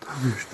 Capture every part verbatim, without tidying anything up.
Ještě.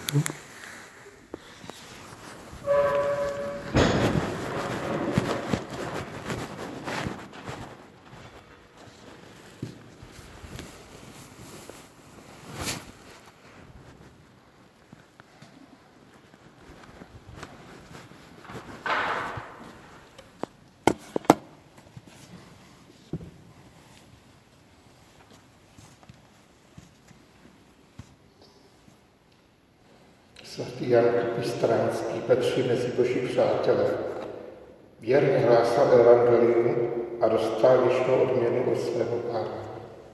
Svatý Jan Pistránský patří mezi Boží přátelé. Věrně hlásal evangelium a dostal věčnou odměnu od svého Pána.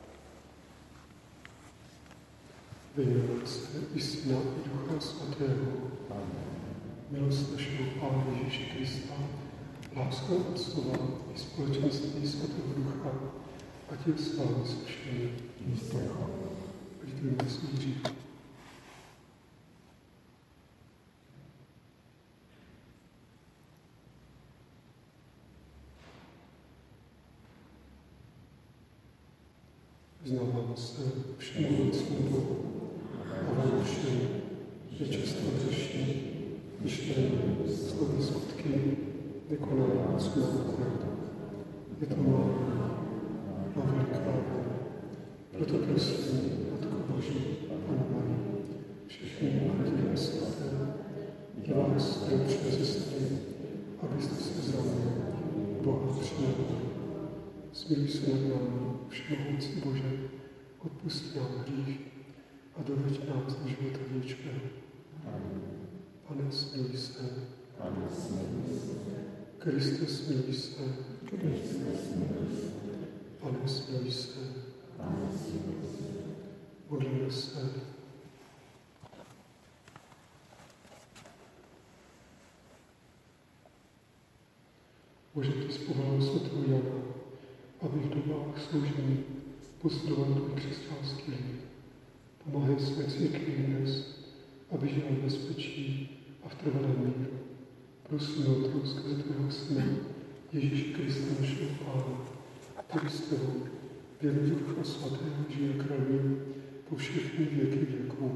Ve jménu Otce i Syna i Ducha Svatého. Milost našeho Pána Ježíše Krista, láska Otcova i společenství Svatého Ducha, ať je s vámi se všemi. Vždyť si hřích. Vyznávám se všemohoucímu Bohu a vám všem, že často hřeším, myšlení, slovy, skutky, nekonám, co mám konat. Je to má má veliká vůle. Proto prosím, Matko Boží, Pannu Marii, všechny anděle svaté, i vás, bratři a sestry, abyste se za mnou Boha přijali. Smiluj se nad námi, všemohoucí Bože, odpusť nám hřích a doveď nás do života věčného. Pane, smiluj se. Kriste, smiluj se. Pane, smiluj se. Modlíme se. Bože, ty zpovolal svatého Jana, aby v dobách sloužení posiloval tvůj křesťanský lid. Pomáhej své církvi dnes, aby žila v bezpečí a v trvalém míru. Prosím o to skrze tvého Syna, Ježíše Krista, našeho Pána, který s tebou, věrně Ducha Svatého, žije a králuje po všechny věky věků.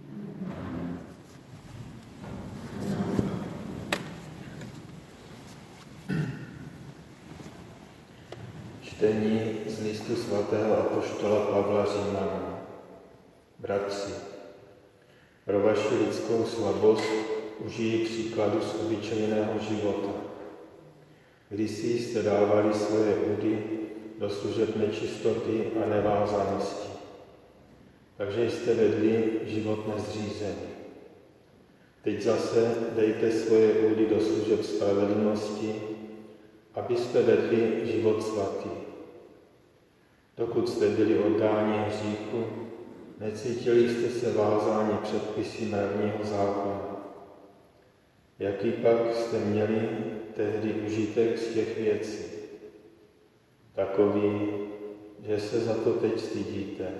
Čtení z listu svatého apoštola Pavla Římanům. Bratři, pro vaši lidskou slabost užiji příkladu z obyčejného života. Kdysi jste dávali svoje údy do služeb nečistoty a nevázanosti, takže jste vedli život nezřízený. Teď zase dejte svoje údy do služeb spravedlnosti, abyste vedli život svatý. Dokud jste byli oddáni hříchu, necítili jste se vázáni předpisy mravního zákona. Jaký pak jste měli tehdy užitek z těch věcí? Takový, že se za to teď stydíte.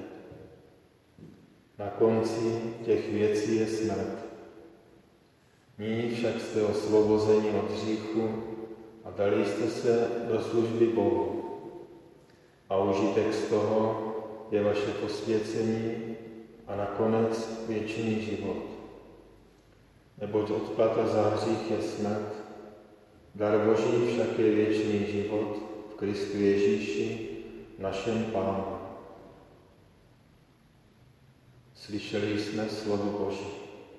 Na konci těch věcí je smrt. Nyní však jste osvobozeni od hříchu a dali jste se do služby Bohu. A užitek z toho je vaše posvěcení a nakonec věčný život. Neboť odplata za hřích je smrt, dar Boží však je věčný život v Kristu Ježíši, našem Pánu. Slyšeli jsme slovo Boží.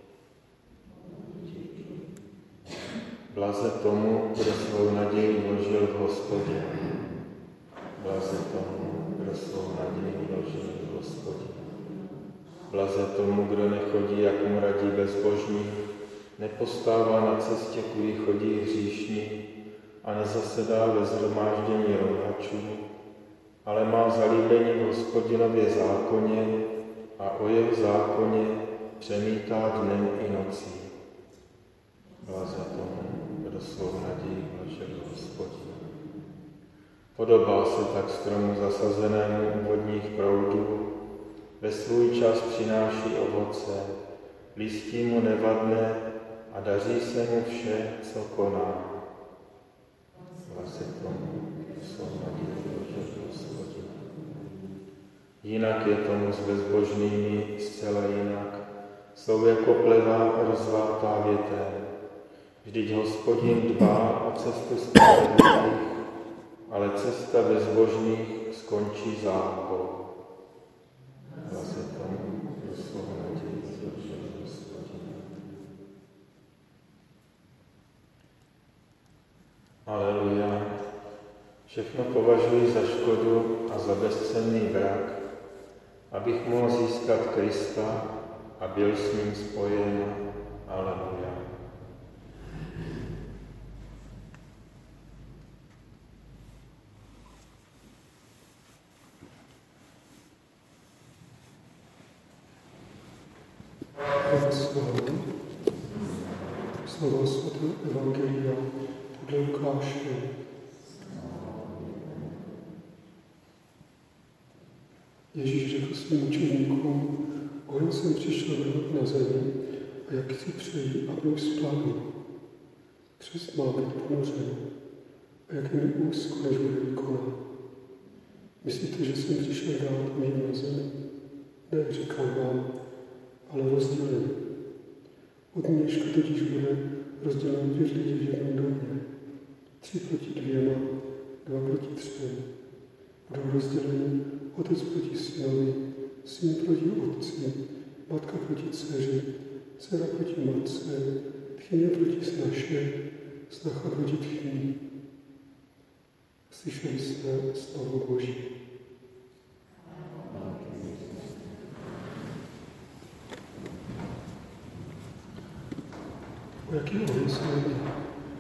Blaze tomu, kdo svou naději vložil v Hospodě. Blaze tomu, kdo svou naději vložil v Hospodě. Blaze tomu, kdo nechodí, jak mu radí bezbožní, nepostává na cestě, kudy chodí hříšní a nezasedá ve shromáždění rouhačů, ale má zalíbení v Hospodinově zákoně a o jeho zákoně přemítá dnem i nocí. Blaze tomu, kdo svou naději vložil v Hospodě. Podobá se tak stromu zasazenému u vodních proudů, ve svůj čas přináší ovoce, listí mu nevadne a daří se mu vše, co koná. Blaze tomu, kdo svou naději vložil v Hospodě. Jinak je tomu s bezbožnými zcela jinak. S jsou jako pleva rozvátá větrem. Vždyť Hospodin dbá o cestu spravedlivých, ale cesta bezbožných skončí záhubou. Zase tam doslova naději, že Hospodin. Aleluja. Všechno považuji za škodu a za bezcenný vrak, abych mohl získat Krista a byl s ním spojen. Aleluja. Slovo, slovo svatého Evangelia podle Lukáše. Ježíš řekl svým učeníkům, oheň jsem přišel vrhnout na zemi a jak si přeji, aby už splavil. Křest má být ponořen a jak je mi úzko, než bude vykonán. Myslíte, že jsem přišel dát mír na zemi? Ne, říkám vám, ale rozdělen. Od dneška totiž bude rozdělen pět lidí v jednom domě. Tři proti dvěma, dva proti třem. Budou rozděleni otec proti synovi, syn proti otci, matka proti dceři, dcera proti matce, tchyně proti snaše, snacha proti tchyni. Slyšeli jsme slovo Boží. O jaký oheň se jedná?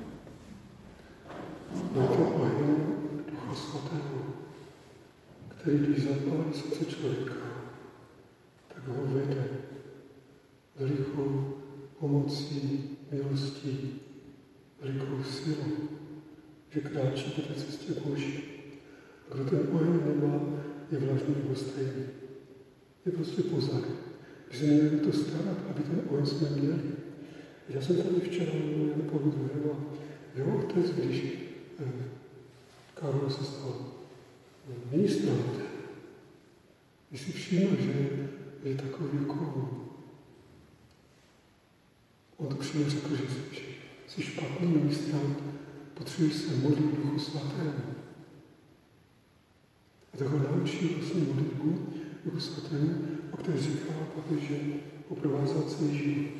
No to oheň Ducha Svatého, který když zapálí srdce člověka, tak ho vede velikou pomocí, milostí, velikou silou, že kráčí po té cestě Boží. A kdo ten oheň nemá, je vlažný nebo stejný. Je prostě pozadu. Když se měli to starat, aby ten oheň jsme měli. Já jsem tady včera mluvil Jan Pavel druhý. Jeho otec, když eh, Karol se stal ministrantem, když si všiml, že je takový jako... On to přímo řekl, že jsi, jsi špatný ministrant, potřebuješ se modlit Duchu Svatému. A tak ho naučil vlastně modlitbu Duchu Svatému, o které říká papež, že ho provázal celý život.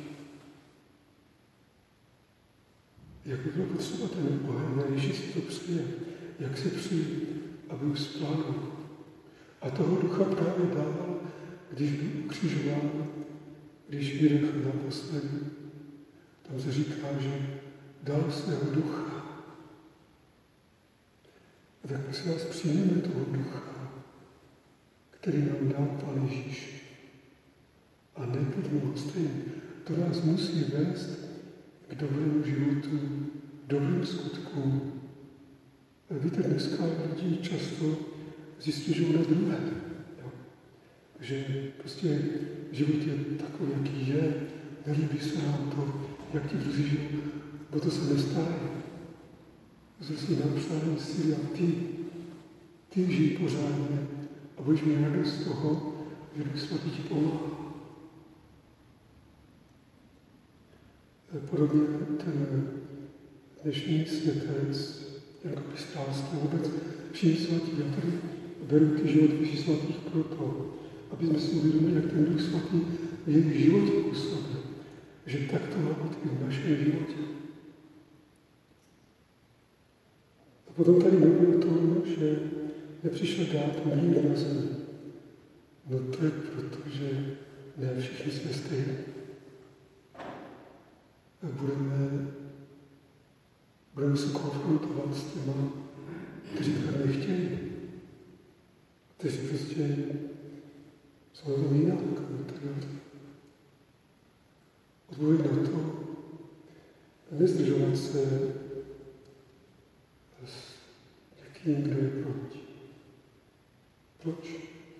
Jak by bylo potřeba ten oheň, a Ježíš si to přeje, jak se přeje, aby už splábil. A toho ducha právě dával, když byl ukřižován, když vydechl naposledy. Tam se říká, že dal svého ducha. A tak my si vás přijmeme toho ducha, který nám dal Pán Ježíš. A nebudeme lhostejní. To nás musí vést k dobrému životu, dobrým skutkům. Víte, dneska lidi často zjistěžují na druhé. Jo? Že prostě život je takový, jaký je, nelíbí se nám to, jak ti druzí žijou, bo to se nestane. To si napřáním síly a ty, ty žij pořádně a budeš mít radost z toho, že Duch Svatý ti pomáhá. Podobně ten dnešní světec, Jan Pistránský, vůbec všichni svatí. Já tady beru ty životy svatých proto, aby jsme si uvědomili, jak ten Duch Svatý v jejich životě působil. Že tak to má být i v našem životě. A potom tady mluví o tom, že nepřišel dát mír na zemi. No to je proto, že ne všichni jsme stejní. A budeme, budeme se konfrontovat s těma, kteří tak nechtějí. Kteří prostě jsou to jinak. Odpověď na to, nezdržovat se s někým, kdo je proti. Proč?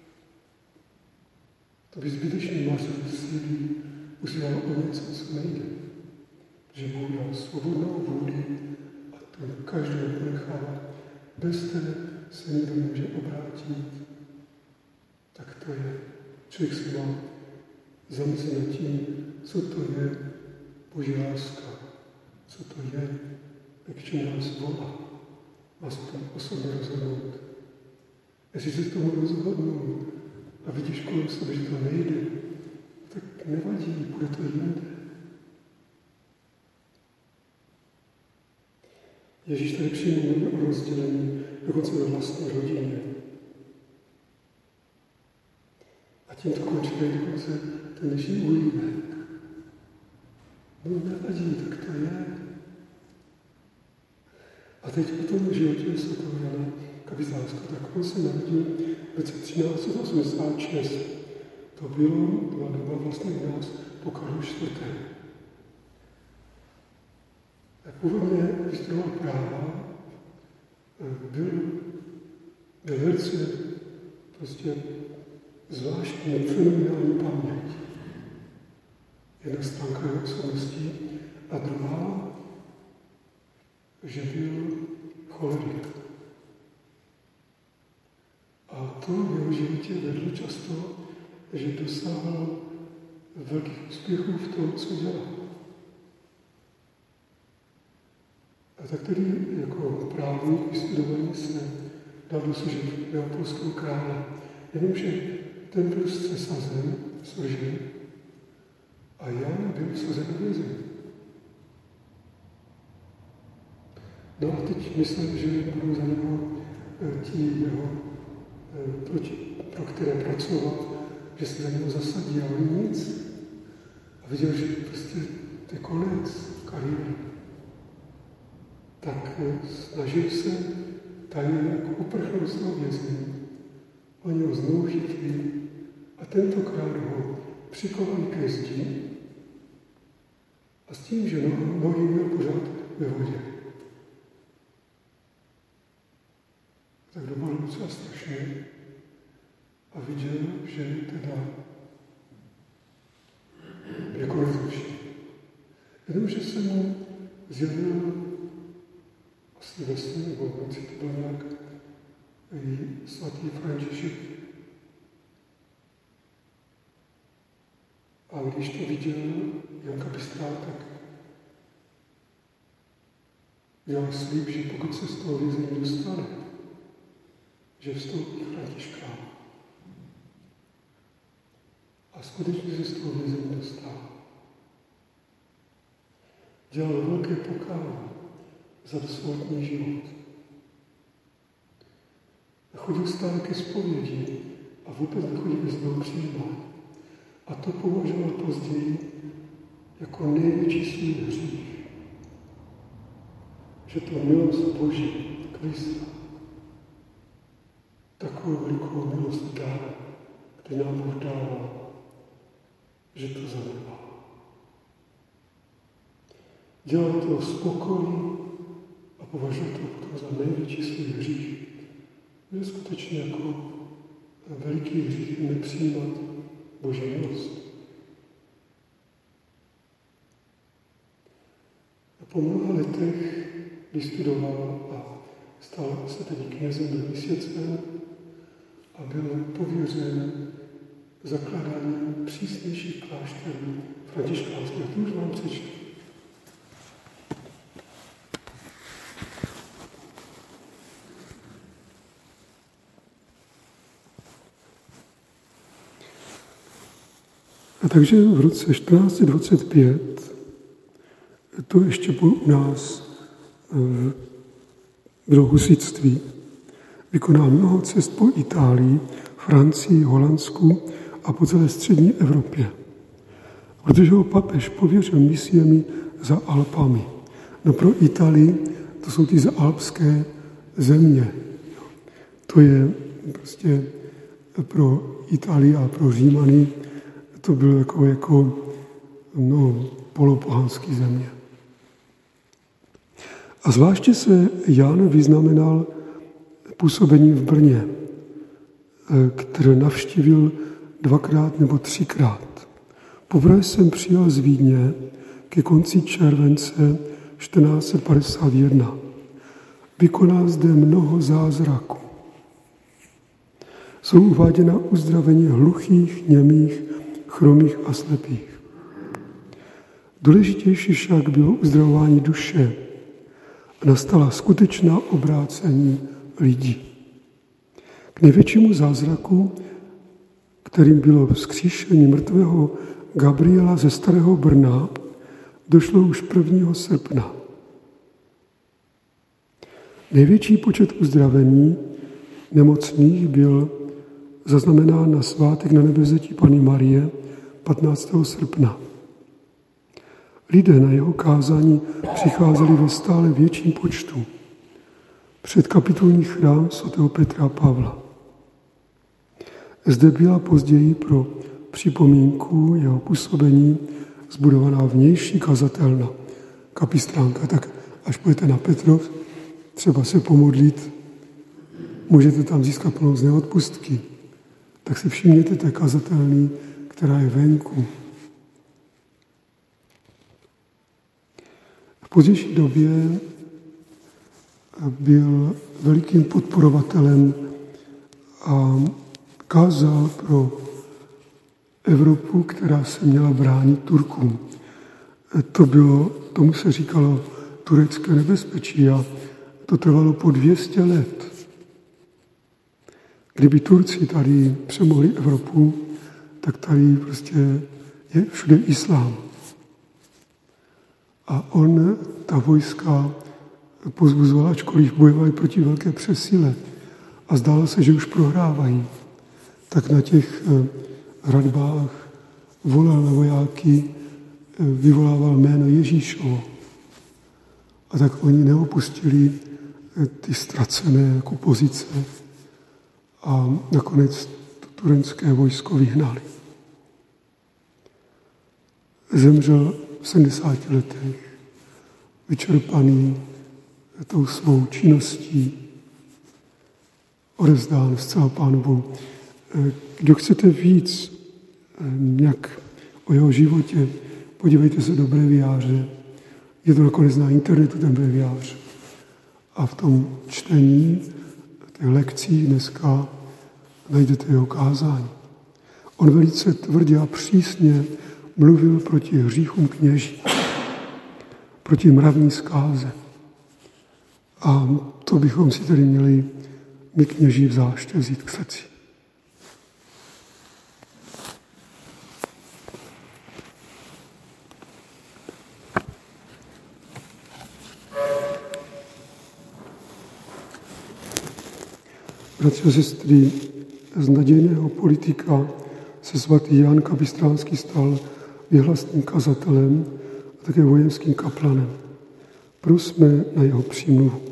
To by zbytečně mařil síly, usiloval o něco, co nejde. Že Bůh dal svobodnou vůli a to každého ponechává. Bez té se nikdo nemůže obrátit. Tak to je. Člověk se má zamyslet nad tím, co to je Boží láska, co to je, k čemu nás volá. Má se tam osobně rozhodnout. Jestli se tomu rozhodnou a vidíš kolem sebe, že to nejde, tak nevadí, bude to jinde. Ježíš tady přímo mluví o rozdělení, dokonce ve vlastní rodině. A tím to končí dokonce ten dnešní úlíbek. No nevadí, tak to je. A teď o tom životě svatého Jana Kapitánska, tak on se narodil v roce třináct set osmdesát šest. To bylo, byla doba vlastně u nás po Karlu čtvrtém. Původně vystudoval práva, byl, byl velice prostě zvláštní, fenomenální paměť. Jedna stránka jeho osobností a druhá, že byl cholerik. A to v jeho životě vedlo často, že dosáhl velkých úspěchů v tom, co dělal. A tak tedy jako právník vystudovaný se dal do služeb neapolského krále. Jenomže ten byl sesazen, svržen, a Jan byl vsazen do vězení. No a teď myslím, že budou za něho ti jeho, proti, pro které pracovat, že se za něho zasadí a on nic. A viděl, že prostě to je konec kariéry. Tak snažil se tajně jako uprchnout z toho vězení. Oni ho znovu chytli a tentokrát ho přikovali ke zdi a s tím, že nohy měl pořád ve vodě. Tak dopadlo docela strašně a viděl, že teda je konec duší. Jenomže se mu zjevil asi ve snu, nebo v noci to byl nějak svatý František. A když to viděl Jan Kapistál, tak dělal slib, že pokud se z toho vězení dostane, že vstoupí Františka. A skutečně se z toho vězení dostal. Dělal velké pokání za doslovný život. Chodil stále ke zpovědi a vůbec nechodil bez toho přijímání. A to považoval později jako největší svůj hřích. Že to milost Boží, Krista, takovou velikou milost dává, který nám Bůh dává, že to zanedbá. Dělal to z pokory a považoval to potom za největší svůj hřích. Je skutečně jako veliký hřích nepřijímat Boží milost. A po mnoha letech vystudoval a stal se tedy knězem velvysvěcen a byl pověřen zakládáním přísnějších klášterů františkánských. To už vám přečtu. A takže v roce čtrnáct set dvacet pět to ještě bylo u nás bylo husitství. Vykonal mnoho cest po Itálii, Francii, Holandsku a po celé střední Evropě. Protože ho papež pověřil misiemi za Alpami. No pro Itálii to jsou ty zaalpské země. To je prostě pro Itálii a pro Římany to bylo jako, jako no, polopohanský země. A zvláště se Jan vyznamenal působením v Brně, které navštívil dvakrát nebo třikrát. Poprvé jsem přijel z Vídně ke konci července čtrnáct set padesát jedna. Vykonal zde mnoho zázraků. Jsou uváděna uzdravení hluchých, němých, chromých a slepých. Důležitější však bylo uzdravování duše a nastala skutečná obrácení lidí. K největšímu zázraku, kterým bylo vzkříšení mrtvého Gabriela ze Starého Brna, došlo už prvního srpna. Největší počet uzdravení nemocných byl zaznamenán na svátek na nebevzetí Panny Marie patnáctého srpna. Lidé na jeho kázání přicházeli ve stále větším počtu. Před kapitulní chrám svatého Petra a Pavla. Zde byla později pro připomínku jeho působení zbudovaná vnější kazatelna, kapistránka. Tak až půjdete na Petrov, třeba se pomodlit, můžete tam získat plnou z neodpustky. Tak si všimněte té kazatelny, která je venku. V pozdější době byl velikým podporovatelem a kázal pro Evropu, která se měla bránit Turkům. To bylo, tomu se říkalo turecké nebezpečí a to trvalo po dvě stě let. Kdyby Turci tady přemohli Evropu, tak tady prostě je všude islám. A on ta vojska pozbuzoval, ačkoliv bojovali proti velké přesile a zdálo se, že už prohrávají. Tak na těch hradbách volal na vojáky, vyvolával jméno Ježíšovo. A tak oni neopustili ty ztracené jako pozice a nakonec to turecké vojsko vyhnali. Zemřel v sedmdesáti letech, vyčerpaný tou svou činností, odevzdán zcela Pánu Bohu. Kdo chcete víc nějak o jeho životě, podívejte se do breviáře. Je to nakonec na internetu ten breviář. A v tom čtení těch lekcí dneska najdete jeho kázání. On velice tvrdě a přísně mluvil proti hříchům kněží, proti mravní zkáze. A to bychom si tedy měli my kněží zvláště vzít k srdci. Bratři a sestry, z nadějného politika se svatý Jan Kapistránský stal věhlasným kazatelem a také vojenským kaplanem. Prosme na jeho přímluvu.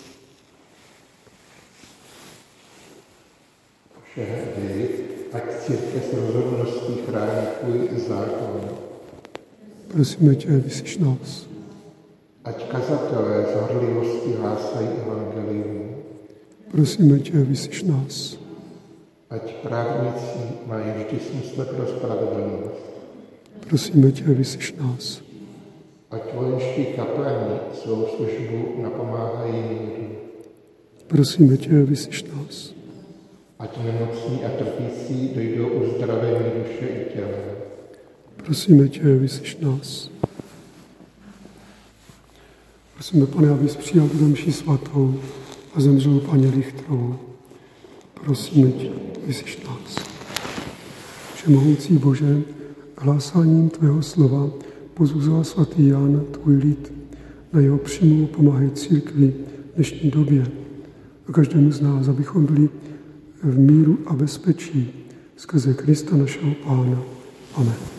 Všehdy, ať církev s rozhodností chrání tvůj zákon. Prosíme tě, vyslyš nás. Ať kazatelé z horlivosti hlásají evangelium. Prosíme tě, vyslyš nás. Ať právníci mají vždy smysl pro spravedlnost. Prosíme tě, vyslyš nás. Ať vojenští kaplani svou službu napomáhají míru. Prosíme tě, vyslyš nás. Ať nemocní a trpící dojdou uzdravení duše i těla. Prosíme tě, vyslyš nás. Prosíme, Pane, abys přijal tuto mši svatou a zemřel Paní Richtrovou. Prosíme tě, vyslyš nás. Všemohoucí Bože, hlásáním tvého slova pozbuzoval svatý Jan tvůj lid. Na jeho přímluvu pomáhej církvi v dnešní době a každému z nás, abychom byli v míru a bezpečí skrze Krista našeho Pána. Amen.